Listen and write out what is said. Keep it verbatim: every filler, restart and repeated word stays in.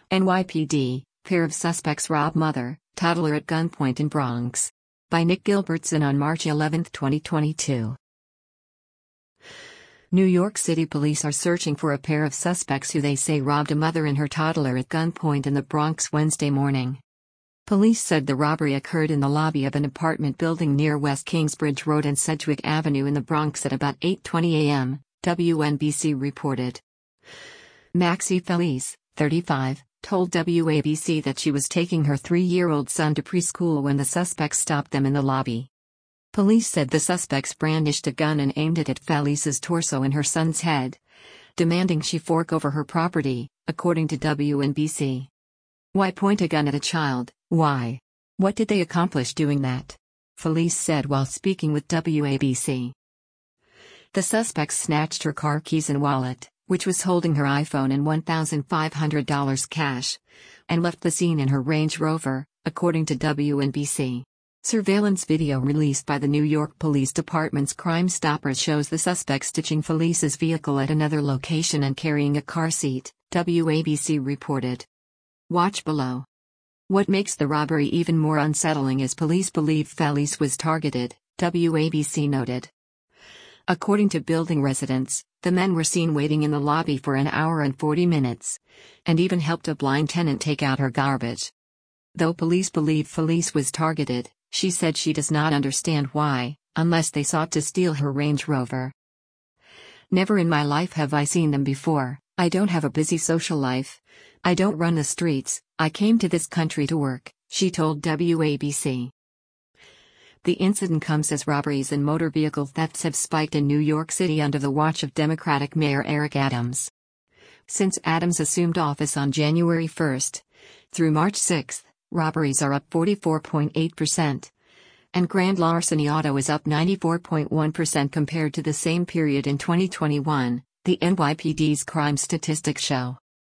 N Y P D, pair of suspects rob mother, toddler at gunpoint in Bronx. By Nick Gilbertson on March eleventh, twenty twenty-two. New York City police are searching for a pair of suspects who they say robbed a mother and her toddler at gunpoint in the Bronx Wednesday morning. Police said the robbery occurred in the lobby of an apartment building near West Kingsbridge Road and Sedgwick Avenue in the Bronx at about eight twenty a m, W N B C reported. Maxie Felice, thirty-five, told W A B C that she was taking her three-year-old son to preschool when the suspects stopped them in the lobby. Police said the suspects brandished a gun and aimed it at Felice's torso and her son's head, demanding she fork over her property, according to W N B C. Why point a gun at a child, why? What did they accomplish doing that? Felice said while speaking with W A B C. The suspects snatched her car keys and wallet, which was holding her iPhone and one thousand five hundred dollars cash, and left the scene in her Range Rover, according to W N B C. Surveillance video released by the New York Police Department's Crime Stoppers shows the suspects ditching Felice's vehicle at another location and carrying a car seat, W A B C reported. Watch below. What makes the robbery even more unsettling is police believe Felice was targeted, W A B C noted. According to building residents, the men were seen waiting in the lobby for an hour and forty minutes, and even helped a blind tenant take out her garbage. Though police believe Felice was targeted, she said she does not understand why, unless they sought to steal her Range Rover. Never in my life have I seen them before. I don't have a busy social life. I don't run the streets. I came to this country to work, she told W A B C. The incident comes as robberies and motor vehicle thefts have spiked in New York City under the watch of Democratic Mayor Eric Adams. Since Adams assumed office on January first, through March sixth, robberies are up forty-four point eight percent, and grand larceny auto is up ninety-four point one percent compared to the same period in twenty twenty-one, the N Y P D's crime statistics show.